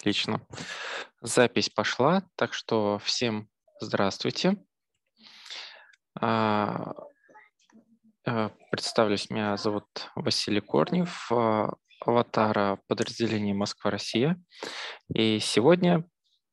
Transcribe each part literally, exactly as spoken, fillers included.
Отлично. Запись пошла, так что всем здравствуйте. А, э, Представлюсь, меня зовут Василий Корнев, а, аватара подразделения Москва-Россия. И сегодня,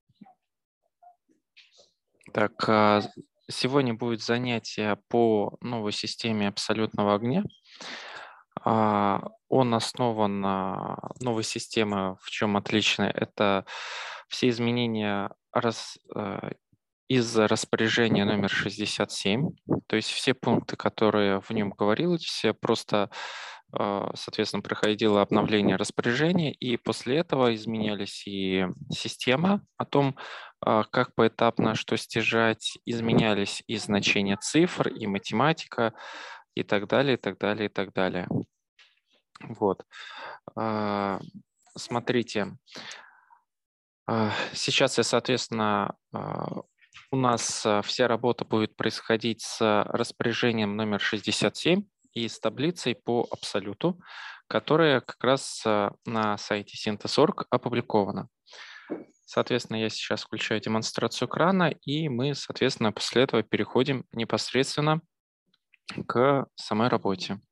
так, а, сегодня будет занятие по новой системе абсолютного огня. А, Он основан на новой системе. В чем отличие? Это все изменения раз, э, из распоряжения номер шестьдесят семь, то есть все пункты, которые в нем говорилось, все просто, э, соответственно, проходило обновление распоряжения, и после этого изменялись и система о том, э, как поэтапно что стяжать, изменялись и значения цифр, и математика, и так далее, и так далее, и так далее. Вот. А, Смотрите, а, сейчас я, соответственно, а, у нас а, вся работа будет происходить с распоряжением номер шестьдесят семь и с таблицей по абсолюту, которая как раз а, на сайте Синтез точка орг опубликована. Соответственно, я сейчас включаю демонстрацию экрана, и мы, соответственно, после этого переходим непосредственно к самой работе.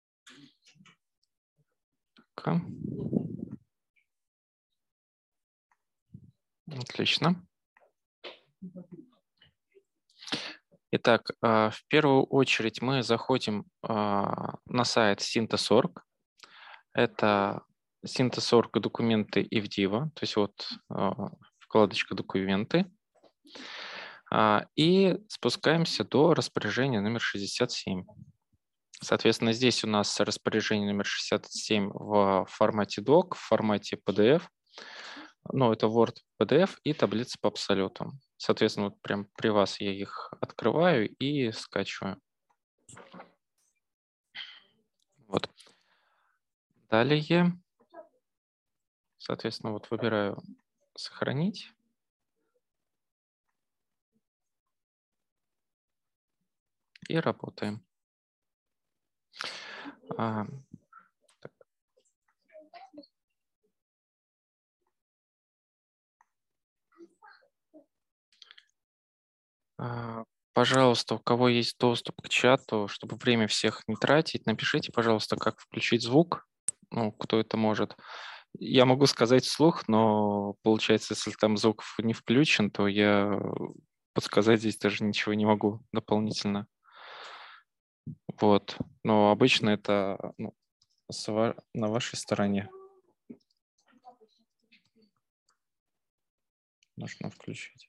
Так. Отлично. Итак, а, в первую очередь мы заходим а, на сайт Синтез точка орг. Это Синтез точка орг документы и Ивдива, то есть вот а, вкладочка «Документы». А, И спускаемся до распоряжения номер шестьдесят семь. Соответственно, здесь у нас распоряжение номер шестьдесят семь в формате док, в формате пи ди эф. Ну, это Word, пи ди эф и таблица по абсолютам. Соответственно, вот прям при вас я их открываю и скачиваю. Вот. Далее, соответственно, вот выбираю «Сохранить». И работаем. А, так. А, Пожалуйста, у кого есть доступ к чату, чтобы время всех не тратить, напишите, пожалуйста, как включить звук, ну, кто это может. Я могу сказать вслух, но получается, если там звук в- не включен, то я подсказать здесь даже ничего не могу дополнительно. Вот. Но обычно это ну, с ва- на вашей стороне. Нужно включить.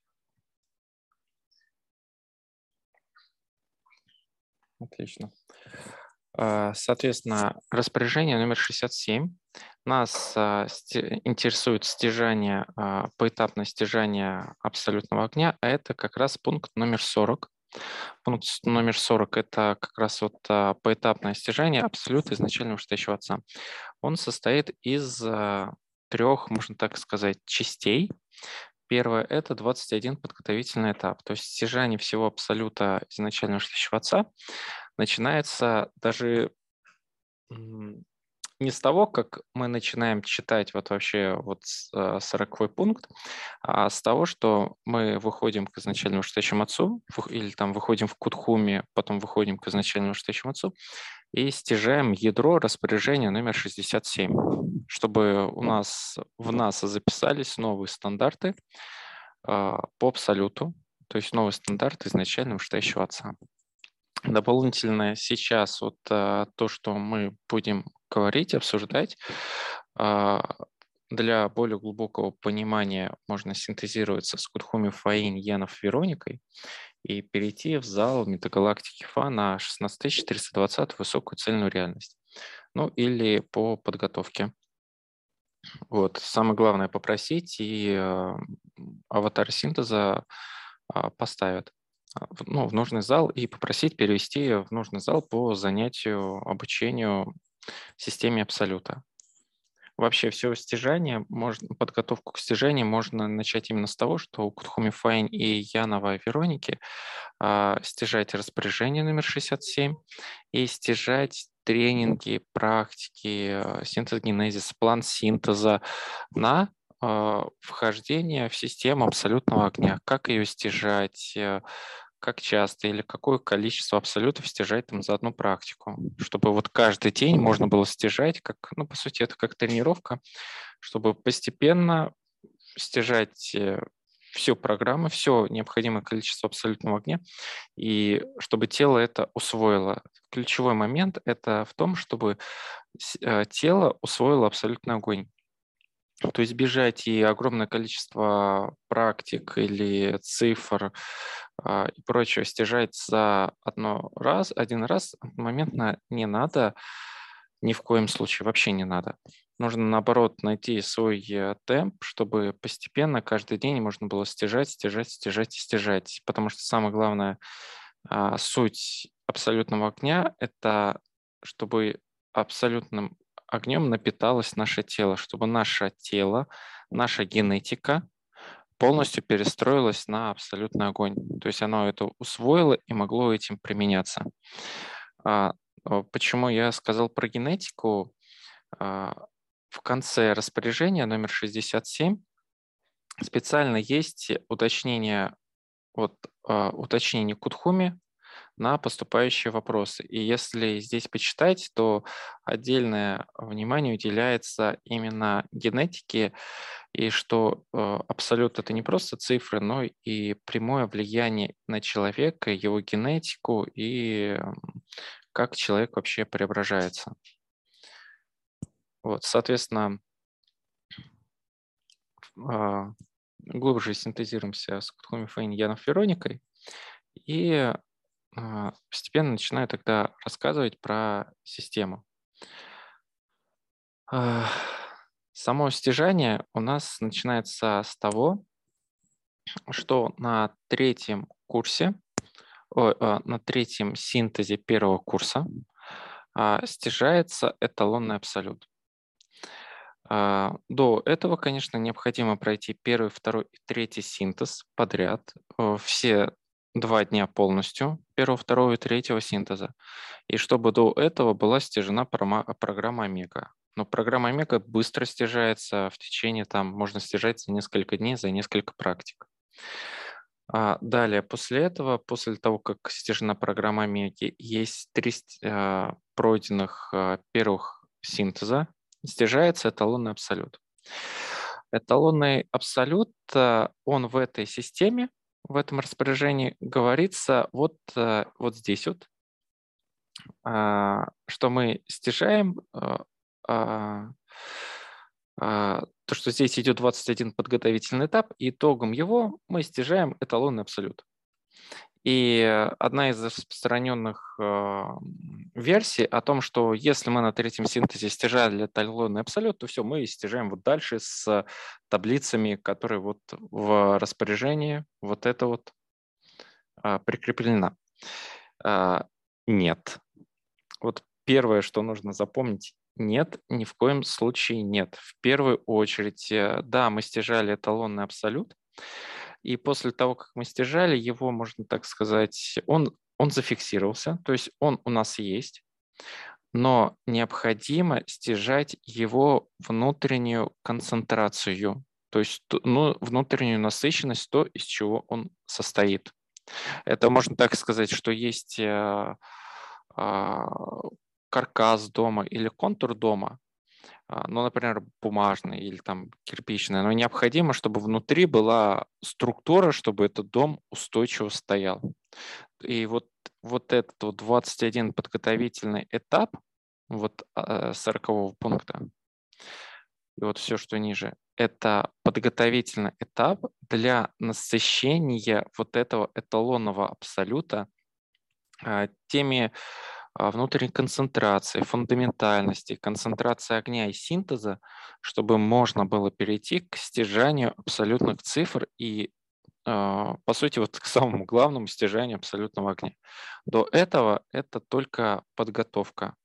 Отлично. А, Соответственно, распоряжение номер шестьдесят семь. Нас а, сте- интересует стяжание, а, поэтапное стяжание абсолютного огня, а это как раз пункт номер сорок. Пункт с- номер сорок – это как раз вот а, поэтапное стяжание абсолюта изначального вышестоящего отца. Он состоит из а, трех, можно так сказать, частей. Первое – это двадцать один подготовительный этап, то есть стяжание всего абсолюта изначального вышестоящего отца начинается даже м, не с того, как мы начинаем читать вот вообще вот с, э, сороковой пункт, а с того, что мы выходим к изначальному вышестоящему отцу, вых- или там выходим в Кутхуме, потом выходим к изначальному вышестоящему отцу и стяжаем ядро распоряжения номер шестьдесят семь, чтобы у нас в НАСА записались новые стандарты а, по абсолюту, то есть новый стандарт изначального вышестоящего отца. Дополнительно сейчас вот а, то, что мы будем говорить, обсуждать, а, для более глубокого понимания можно синтезироваться с Кутхуми Фаин, Янов, Вероникой и перейти в зал метагалактики Фа на шестнадцать тысяч четыреста двадцать высокую цельную реальность. Ну или по подготовке. Вот. Самое главное попросить, и э, аватар синтеза а, поставят а, в- ну, в нужный зал и попросить перевести в нужный зал по занятию, обучению системе Абсолюта. Вообще все стяжание, можно, подготовку к стяжанию можно начать именно с того, что у Кутхуми Файн и Янова Вероники а, стяжать распоряжение номер шестьдесят семь и стяжать тренинги, практики, а, синтез-генезис, план синтеза на а, вхождения в систему абсолютного огня, как ее стяжать, э, как часто или какое количество абсолютов стяжать там за одну практику, чтобы вот каждый день можно было стяжать, как, ну, по сути, это как тренировка, чтобы постепенно стяжать э, всю программу, все необходимое количество абсолютного огня, и чтобы тело это усвоило. Ключевой момент это в том, чтобы с- э, тело усвоило абсолютный огонь. То есть бежать и огромное количество практик или цифр а, и прочего стяжать за одно раз, один раз моментно не надо, ни в коем случае вообще не надо. Нужно, наоборот, найти свой э, темп, чтобы постепенно каждый день можно было стяжать, стяжать, стяжать и стяжать. Потому что самое главное, а, суть абсолютного огня– это чтобы абсолютным огнем напиталось наше тело, чтобы наше тело, наша генетика полностью перестроилась на абсолютный огонь. То есть оно это усвоило и могло этим применяться. А, а, Почему я сказал про генетику? А, В конце распоряжения номер шестьдесят семь специально есть уточнение, вот, а, уточнение Кутхуми на поступающие вопросы. И если здесь почитать, то отдельное внимание уделяется именно генетике, и что э, абсолют это не просто цифры, но и прямое влияние на человека, его генетику и м, как человек вообще преображается. Вот, соответственно, а, глубже синтезируемся с Кутхуми Фейн Янов Вероникой и а, постепенно начинаю тогда рассказывать про систему. А, Само стяжание у нас начинается с того, что на третьем курсе, ой, а, на третьем синтезе первого курса а, стяжается эталонный абсолют. А, До этого, конечно, необходимо пройти первый, второй и третий синтез подряд, э, все два дня полностью, первого, второго и третьего синтеза. И чтобы до этого была стяжена прома- программа Омега. Но программа Омега быстро стяжается в течение, там, можно стяжать за несколько дней, за несколько практик. А далее, после этого, после того, как стяжена программа Омеги, есть три ст- а, пройденных а, первых синтеза, стяжается эталонный абсолют. Эталонный абсолют, а, он в этой системе, в этом распоряжении говорится вот, а, вот здесь вот, а, что мы стяжаем а, а, а, то, что здесь идет двадцать один подготовительный этап, и итогом его мы стяжаем эталонный абсолют. И одна из распространенных а, м, версий о том, что если мы на третьем синтезе стяжали эталонный абсолют, то все, мы стяжаем вот дальше с таблицами, которые вот в распоряжении вот это вот а, прикреплена. А, Нет. Вот первое, что нужно запомнить, нет, ни в коем случае нет. В первую очередь, э, да, мы стяжали эталонный абсолют, и после того, как мы стяжали его, можно так сказать, он, он зафиксировался, то есть он у нас есть, но необходимо стяжать его внутреннюю концентрацию, то есть ту- ну, внутреннюю насыщенность, то, из чего он состоит. Это можно так сказать, что есть э, а, каркас дома или контур дома, а, ну, например, бумажный или там кирпичный, но необходимо, чтобы внутри была структура, чтобы этот дом устойчиво стоял. И вот, вот этот вот двадцать один подготовительный этап вот а, сорокового пункта, и вот все, что ниже, это подготовительный этап для насыщения вот этого эталонного абсолюта а, теми а, внутренней концентрации, фундаментальности, концентрации огня и синтеза, чтобы можно было перейти к стяжанию абсолютных цифр и, а, по сути, вот к самому главному стяжанию абсолютного огня. До этого это только подготовка.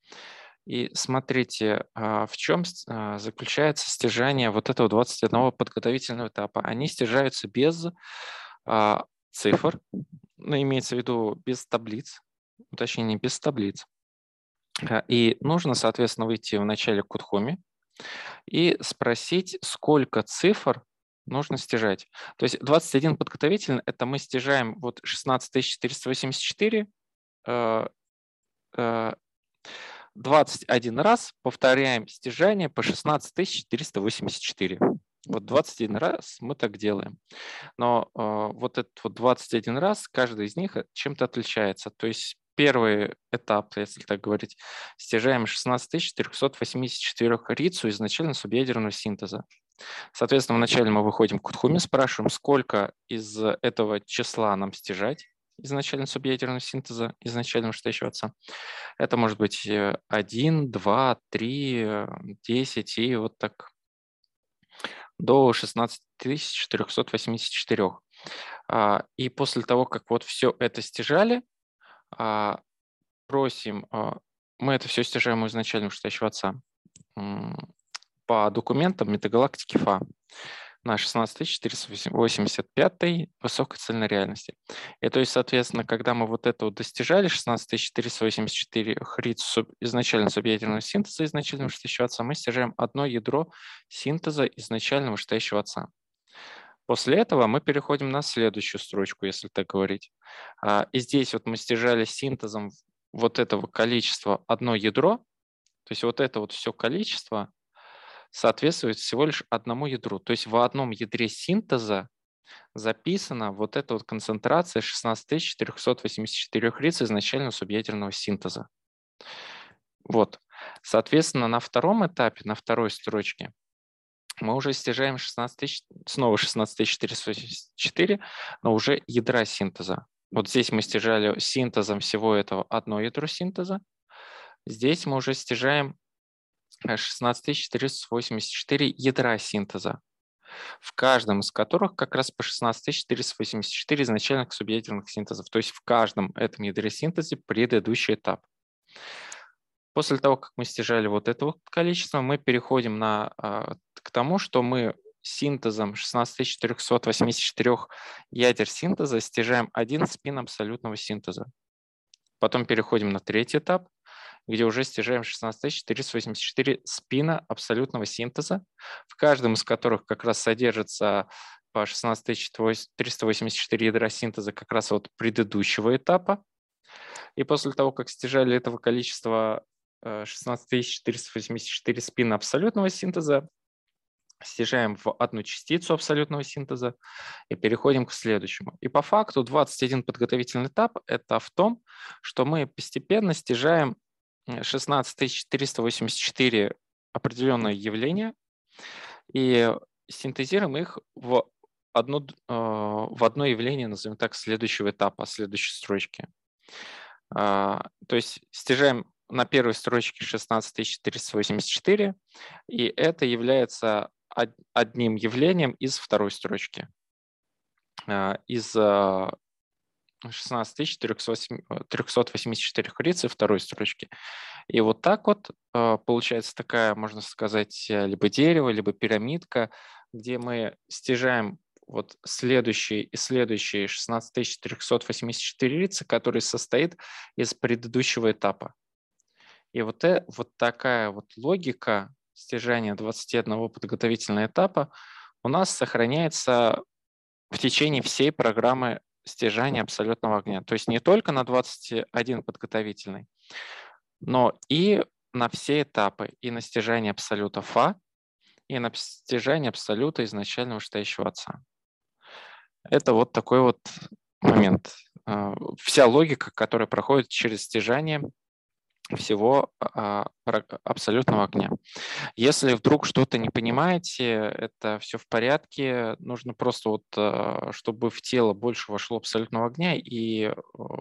И смотрите, а, в чем с- а, заключается стяжание вот этого двадцать одного подготовительного этапа. Они стяжаются без а, цифр, ну, имеется в виду без таблиц, уточнение без таблиц. А, И нужно, соответственно, выйти в начале к Кутхуми и спросить, сколько цифр нужно стяжать. То есть двадцать один подготовительный — это мы стяжаем вот шестнадцать тысяч четыреста восемьдесят четыре, э, э, двадцать один раз повторяем стяжание по шестнадцать тысяч четыреста восемьдесят четыре. Вот двадцать один раз мы так делаем. Но э, вот этот вот двадцать один раз, каждый из них чем-то отличается. То есть первый этап, если так говорить, стяжаем шестнадцать тысяч четыреста восемьдесят четыре рицу изначально субъядерного синтеза. Соответственно, вначале мы выходим к Кутхуме, спрашиваем, сколько из этого числа нам стяжать изначально субъядерного синтеза, изначально штащего отца. Это может быть один, два, три, десять и вот так до шестнадцати тысяч четырехсот восьмидесяти четырёх. И после того, как вот все это стяжали, просим, мы это все стяжаем у изначального штащего отца по документам метагалактики эф а на шестнадцать тысяч четыреста восемьдесят пятой высокой цельной реальности. И то есть, соответственно, когда мы вот это вот достижали, шестнадцать тысяч четыреста восемьдесят четыре хриц суб, изначально субъядерного синтеза изначального штащего отца, мы стяжаем одно ядро синтеза изначального штащего отца. После этого мы переходим на следующую строчку, если так говорить. И здесь вот мы стяжали синтезом вот этого количества одно ядро, то есть вот это вот все количество соответствует всего лишь одному ядру. То есть в одном ядре синтеза записана вот эта вот концентрация шестнадцать тысяч четыреста восемьдесят четыре риц изначального субъядерного синтеза. Вот. Соответственно, на втором этапе, на второй строчке, мы уже стяжаем шестнадцать тысяч, снова шестнадцать тысяч четыреста восемьдесят четыре, но уже ядра синтеза. Вот здесь мы стяжали синтезом всего этого одно ядро синтеза. Здесь мы уже стяжаем шестнадцать тысяч четыреста восемьдесят четыре ядра синтеза, в каждом из которых как раз по шестнадцать тысяч четыреста восемьдесят четыре изначальных субъядерных синтезов. То есть в каждом этом ядре синтеза предыдущий этап. После того, как мы стяжали вот это вот количество, мы переходим на, к тому, что мы синтезом шестнадцать тысяч четыреста восемьдесят четыре ядер синтеза стяжаем один спин абсолютного синтеза. Потом переходим на третий этап, где уже стяжаем шестнадцать тысяч четыреста восемьдесят четыре спина абсолютного синтеза, в каждом из которых как раз содержится по шестнадцать тысяч триста восемьдесят четыре ядра синтеза как раз от предыдущего этапа. И после того, как стяжали этого количества шестнадцать тысяч четыреста восемьдесят четыре спина абсолютного синтеза, стяжаем в одну частицу абсолютного синтеза и переходим к следующему. И по факту двадцать один подготовительный этап – это в том, что мы постепенно стяжаем шестнадцать тысяч четыреста восемьдесят четыре определенные явления и синтезируем их в одно, в одно явление, назовем так, следующего этапа, следующей строчки. То есть стяжаем на первой строчке шестнадцать тысяч четыреста восемьдесят четыре, и это является одним явлением из второй строчки, из шестнадцать тысяч триста восемьдесят четыре рицы второй строчки. И вот так вот получается такая, можно сказать, либо дерево, либо пирамидка, где мы стяжаем вот следующий и следующий шестнадцать тысяч триста восемьдесят четыре рицы, который состоит из предыдущего этапа. И вот, э, вот такая вот логика стяжания двадцати одного подготовительного этапа у нас сохраняется в течение всей программы стяжания абсолютного огня. То есть не только на двадцать один подготовительный, но и на все этапы, и на стяжание абсолюта эф а, и на стяжание абсолюта изначального штащего отца. Это вот такой вот момент. Вся логика, которая проходит через стяжание всего абсолютного огня. Если вдруг что-то не понимаете, это все в порядке, нужно просто вот, чтобы в тело больше вошло абсолютного огня и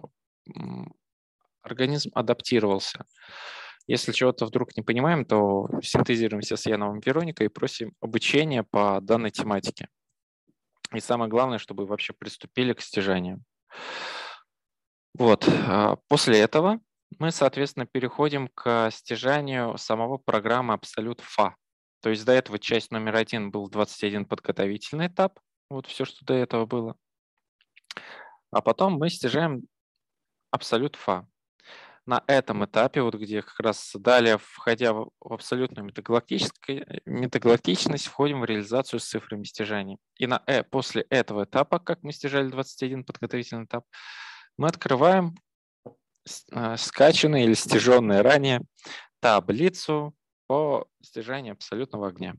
организм адаптировался. Если чего-то вдруг не понимаем, то синтезируемся с Яновым Вероникой и просим обучения по данной тематике. И самое главное, чтобы вообще приступили к стяжанию. Вот. После этого мы, соответственно, переходим к стяжанию самого программы Absolute эф а. То есть до этого часть номер один был двадцать один подготовительный этап. Вот все, что до этого было. А потом мы стяжаем Absolute эф а. На этом этапе, вот где как раз далее, входя в в абсолютную метагалактической- метагалактичность, входим в реализацию с цифрами стяжания. И на э после этого этапа, как мы стяжали двадцать один подготовительный этап, мы открываем с э, скачанные или стяженные ранее таблицу по стяжанию абсолютного огня.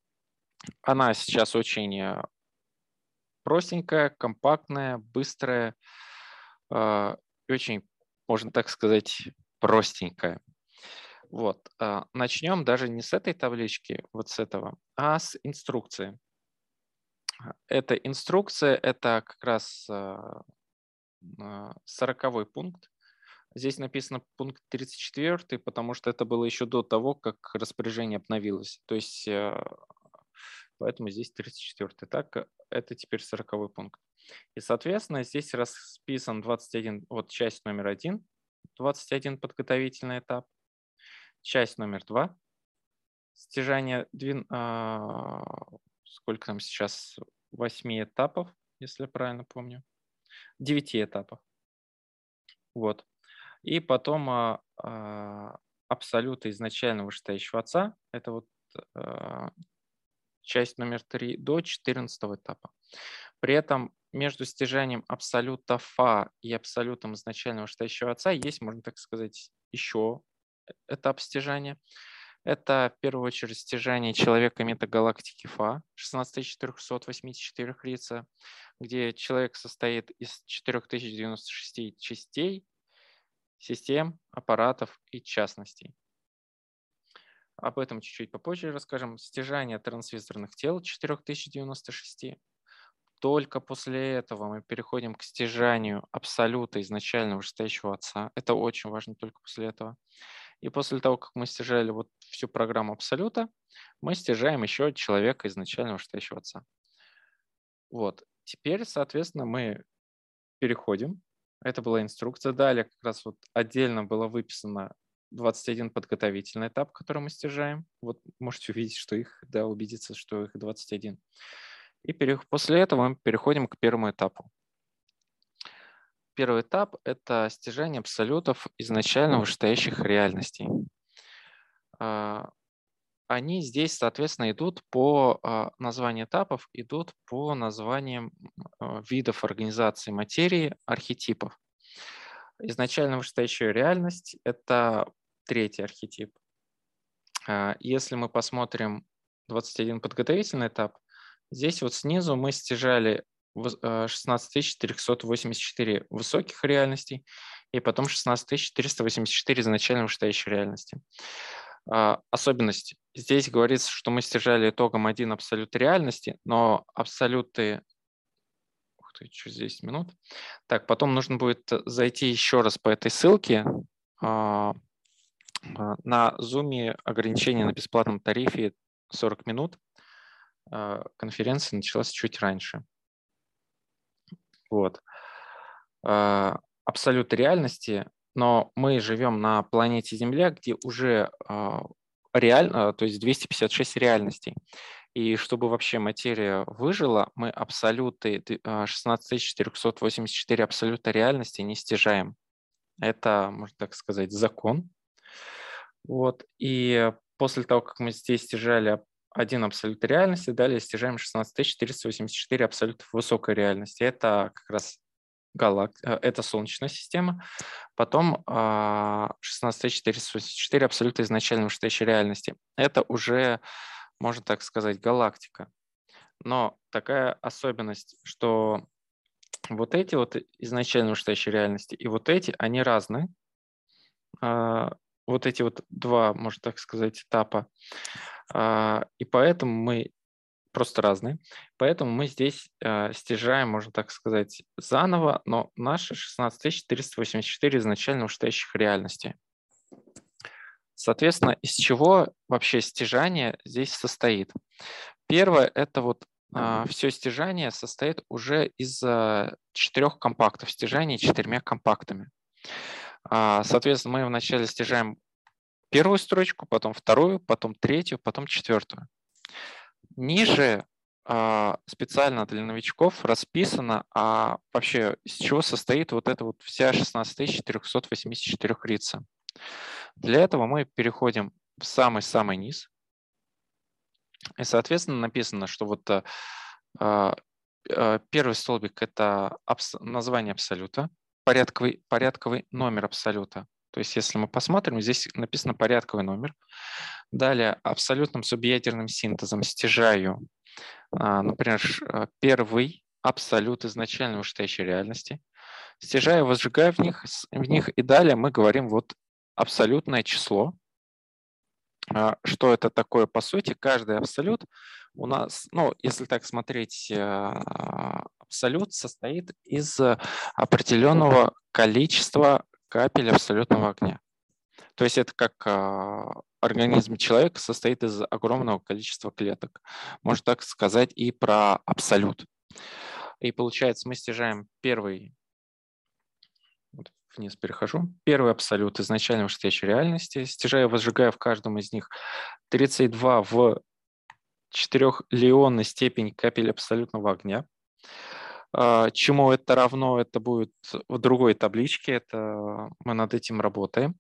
Она сейчас очень э, простенькая, компактная, быстрая, э, и очень, можно так сказать, простенькая. Вот. а, Начнем даже не с этой таблички, вот с этого, а с инструкции. А, Эта инструкция, это как раз а, а, сороковой пункт. Здесь написано пункт тридцать четыре, потому что это было еще до того, как распоряжение обновилось. То есть а, поэтому здесь тридцать четыре. Так, э, это теперь сороковой пункт. И, соответственно, здесь расписан двадцать один, вот часть номер один, двадцать один подготовительный этап, часть номер два, стяжание, двен- а, сколько там сейчас, восьми этапов, если я правильно помню, девяти этапов. Вот. И потом а, а, абсолюты изначально вышестоящего отца, это вот а, часть номер три до четырнадцатого этапа. При этом между стяжанием абсолюта фа и абсолютом изначального вышестоящего отца есть, можно так сказать, еще этап стяжания. Это в первую очередь стяжание человека метагалактики Фа, шестнадцать тысяч четырехсот восемьдесят четыре рица, где человек состоит из четырех тысяч девяноста шести частей, систем, аппаратов и частностей. Об этом чуть-чуть попозже расскажем. Стяжание трансвизорных тел четырех тысяч девяноста шести. Только после этого мы переходим к стяжанию абсолюта изначального вышестоящего отца. Это очень важно только после этого. И после того, как мы стяжали вот всю программу абсолюта, мы стяжаем еще человека изначального вышестоящего отца. Вот. Теперь, соответственно, мы переходим. Это была инструкция. Далее как раз вот отдельно было выписано двадцать один подготовительный этап, который мы стяжаем. Вот можете увидеть, что их, да, убедиться, что их двадцать один. И пере- после этого мы переходим к первому этапу. Первый этап – это стяжание абсолютов изначально вышестоящих реальностей. А, Они здесь, соответственно, идут по а, названию этапов, идут по названиям а, видов организации материи, архетипов. Изначально вышестоящая реальность – это третий архетип. А, Если мы посмотрим двадцать один подготовительный этап, здесь вот снизу мы стяжали воз- э, шестнадцать тысяч четыреста восемьдесят четыре высоких реальностей и потом шестнадцать тысяч четыреста восемьдесят четыре изначально вышестоящей реальности. А, Особенность. Здесь говорится, что мы стяжали итогом один абсолют реальности, но абсолюты... Ух ты, через десять минут. Так, потом нужно будет зайти еще раз по этой ссылке. А, а, На Zoom ограничение на бесплатном тарифе сорок минут. А, Конференция началась чуть раньше. Вот. А, Абсолют реальности, но мы живем на планете Земля, где уже а, реально, то есть двести пятьдесят шесть реальностей. И чтобы вообще материя выжила, мы абсолюты д- а, шестнадцать тысяч четыреста восемьдесят четыре абсолюта реальности не стяжаем. Это, можно так сказать, закон. Вот. И после того, как мы здесь стяжали один абсолют реальности, далее стяжаем шестнадцать тысяч четыреста восемьдесят четыре абсолютов высокой реальности. Это как раз галак... э, это Солнечная система. Потом а, шестнадцать тысяч четыреста восемьдесят четыре абсолюта изначально вышестоящей реальности. Это уже, можно так сказать, галактика. Но такая особенность, что вот эти вот изначально вышестоящие реальности и вот эти, они разные. А, Вот эти вот два, можно так сказать, этапа. А, И поэтому мы просто разные. Поэтому мы здесь а, стяжаем, можно так сказать, заново, но наши шестнадцать тысяч четыреста восемьдесят четыре изначально вышестоящих реальностей. Соответственно, из чего вообще стяжание здесь состоит? Первое – это вот все стяжание состоит уже из а, четырех компактов, стяжания четырьмя компактами. А, Соответственно, мы вначале стяжаем первую строчку, потом вторую, потом третью, потом четвертую. Ниже специально для новичков расписано, а вообще из чего состоит вот эта вот вся шестнадцать тысяч четыреста восемьдесят четыре рица. Для этого мы переходим в самый-самый низ. И, соответственно, написано, что вот а, а, первый столбик – это абс название абсолюта, порядковый, порядковый номер абсолюта. То есть если мы посмотрим, здесь написано порядковый номер. Далее абсолютным субъядерным синтезом стяжаю, а, например, первый абсолют изначально вышестоящей реальности. Стяжаю, возжигаю в них, в них, и далее мы говорим вот абсолютное число. Что это такое? По сути, каждый абсолют у нас, ну, если так смотреть, абсолют состоит из определенного количества капель абсолютного огня. То есть это как организм человека состоит из огромного количества клеток. Можно так сказать и про абсолют. И получается, мы стяжаем первый, вниз перехожу, первый абсолют изначально вышестоящей реальности, стяжаю, возжигаю в каждом из них тридцать два в четырехлеонной степени капель абсолютного огня. Чему это равно, это будет в другой табличке, это мы над этим работаем.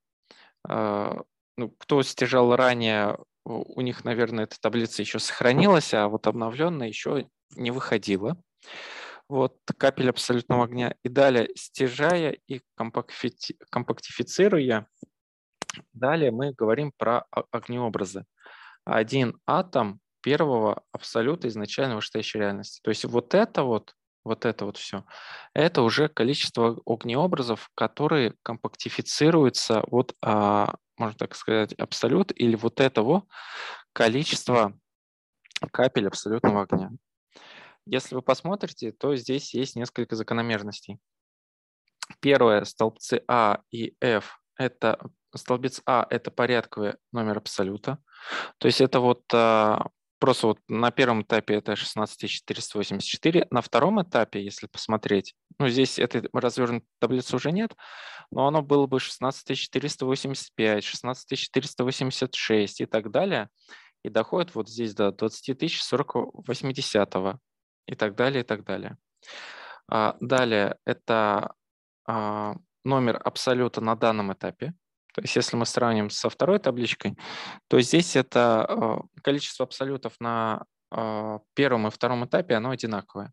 Ну, кто стяжал ранее, у них, наверное, эта таблица еще сохранилась, а вот обновленная еще не выходила. Вот капель абсолютного огня. И далее, стяжая и компактифицируя, далее мы говорим про огнеобразы. Один атом первого абсолюта изначально вышестоящей реальности. То есть вот это вот, вот это вот все, это уже количество огнеобразов, которые компактифицируются, вот, а, можно так сказать, абсолют, или вот этого количества капель абсолютного огня. Если вы посмотрите, то здесь есть несколько закономерностей. Первое, столбцы А и F, это столбец А – это порядковый номер абсолюта. То есть это вот а, просто вот на первом этапе это шестнадцать тысяч четыреста восемьдесят четыре. На втором этапе, если посмотреть, ну здесь этой развернутой таблицы уже нет, но оно было бы шестнадцать тысяч четыреста восемьдесят пять, шестнадцать тысяч четыреста восемьдесят шесть и так далее. И доходит вот здесь до двадцать тысяч сорок восьмидесятого и так далее, и так далее. А, далее это а, номер абсолюта на данном этапе. То есть если мы сравним со второй табличкой, то здесь это количество абсолютов на первом и втором этапе, оно одинаковое.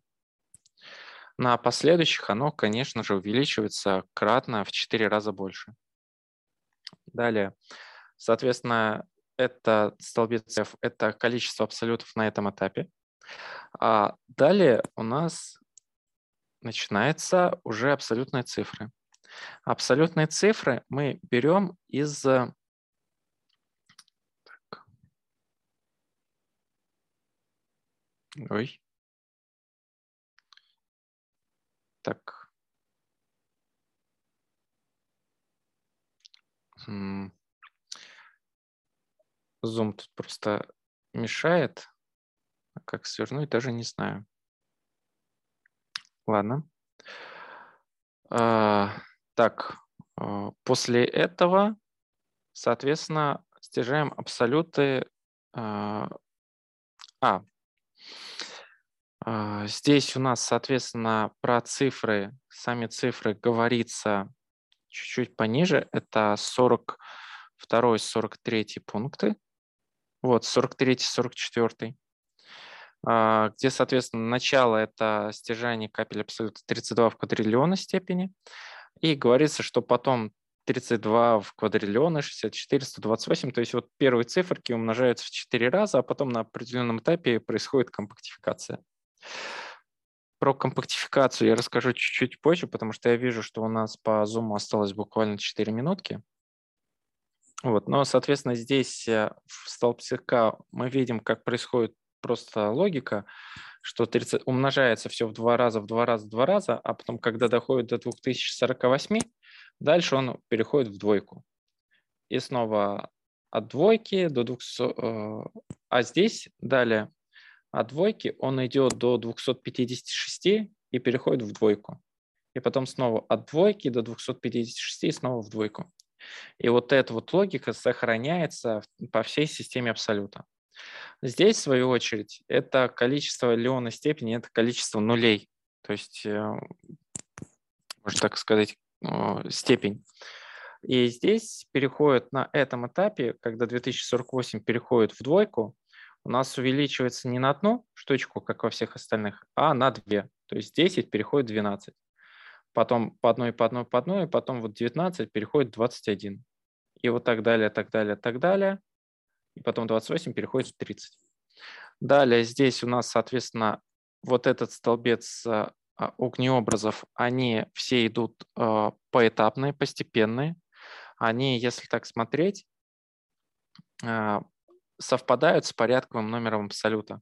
На последующих оно, конечно же, увеличивается кратно в четыре раза больше. Далее, соответственно, это столбец F, это количество абсолютов на этом этапе. А далее у нас начинаются уже абсолютные цифры. Абсолютные цифры мы берем из... Так. Ой. Так. Zoom тут просто мешает. А как свернуть, даже не знаю. Ладно. А, так, после этого, соответственно, стяжаем абсолюты. А, а, здесь у нас, соответственно, про цифры, сами цифры говорится чуть-чуть пониже. Это сорок второй, сорок третий пункты. Вот, сорок третий, сорок четвёртый. Где, соответственно, начало – это стяжание капель абсолюта тридцать два в квадриллионной степени. И говорится, что потом тридцать два в квадриллионы, шестьдесят четыре, сто двадцать восемь. То есть вот первые циферки умножаются в четыре раза, а потом на определенном этапе происходит компактификация. Про компактификацию я расскажу чуть-чуть позже, потому что я вижу, что у нас по Zoom осталось буквально четыре минутки. Вот. Но, соответственно, здесь в столбце К мы видим, как происходит просто логика, что тридцать умножается все в два раза, в два раза, в два раза, а потом, когда доходит до две тысячи сорока восьми, дальше он переходит в двойку. И снова от двойки до двухсот, а здесь далее от двойки он идет до двухсот пятидесяти шести и переходит в двойку. И потом снова от двойки до двухсот пятидесяти шести и снова в двойку. И вот эта вот логика сохраняется по всей системе абсолюта. Здесь, в свою очередь, это количество Леона степени, это количество нулей, то есть, э, можно так сказать, э, степень. И здесь переходит на этом этапе, когда две тысячи сорок восемь переходит в двойку, у нас увеличивается не на одну штучку, как во всех остальных, а на две. То есть десять переходит в двенадцать. Потом по одной, по одной, по одной, и потом вот девятнадцать переходит в двадцать один. И вот так далее, так далее, так далее. И потом двадцать восемь переходит в тридцать. Далее здесь у нас, соответственно, вот этот столбец а, а, огнеобразов, они все идут а, поэтапные, постепенные. Они, если так смотреть, а, совпадают с порядковым номером абсолюта.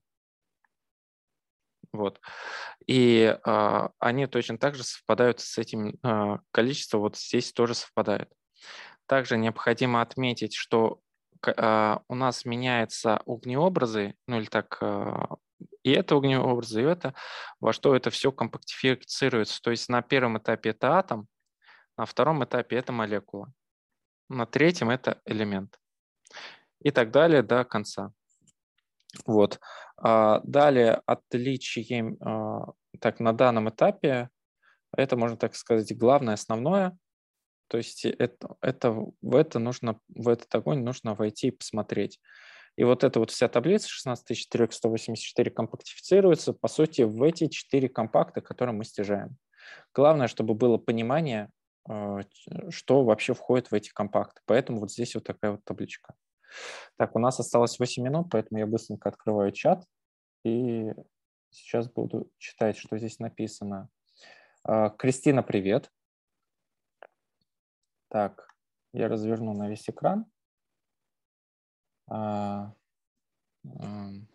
Вот. И а, они точно так же совпадают с этим а, количеством, вот здесь тоже совпадает. Также необходимо отметить, что к- а, у нас меняются огнеобразы, ну или так, а, и это огнеобразы, и это, во что это все компактифицируется. То есть на первом этапе это атом, на втором этапе это молекула, на третьем это элемент и так далее до конца. Вот. А, Далее отличием, а, так, на данном этапе, это, можно так сказать, главное, основное. То есть это, это, в это нужно, в этот огонь нужно войти и посмотреть. И вот эта вот вся таблица шестнадцать тысяч сто восемьдесят четыре компактифицируется, по сути, в эти четыре компакта, которые мы стяжаем. Главное, чтобы было понимание, а, ч- что вообще входит в эти компакты. Поэтому вот здесь вот такая вот табличка. Так, у нас осталось восемь минут, поэтому я быстренько открываю чат и сейчас буду читать, что здесь написано. А, Кристина, привет. Так, я разверну на весь экран. А, м.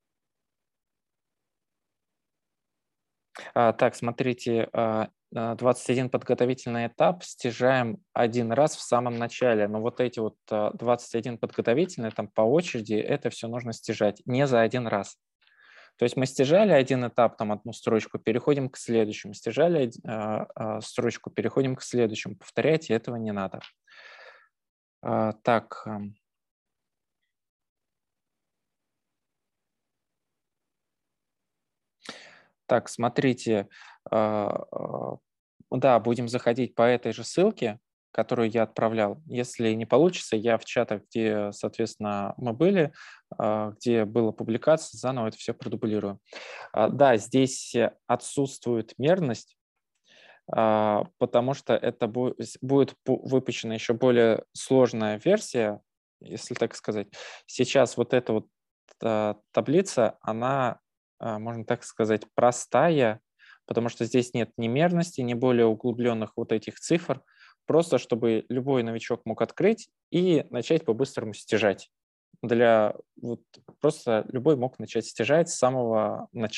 А, Так, смотрите, а, а, двадцать один подготовительный этап стяжаем один раз в самом начале, но вот эти вот а, двадцать один подготовительный, там по очереди, это все нужно стяжать не за один раз. То есть мы стяжали один этап, там одну строчку, переходим к следующему, стяжали од- а, а, строчку, переходим к следующему. Повторять этого не надо. А, Так, ам, так, смотрите, а, а, да, будем заходить по этой же ссылке, которую я отправлял. Если не получится, я в чатах, где, соответственно, мы были, а, где была публикация, заново это все продублирую. А, Да, здесь э, отсутствует мерность, а, потому что это бу- с- будет пу- выпущена еще более сложная версия, если так сказать. Сейчас вот эта вот а, таблица, она, а, можно так сказать, простая, потому что здесь нет ни мерности, ни более углубленных вот этих цифр, просто чтобы любой новичок мог открыть и начать по-быстрому стяжать. Для вот просто любой мог начать стяжать с самого начала.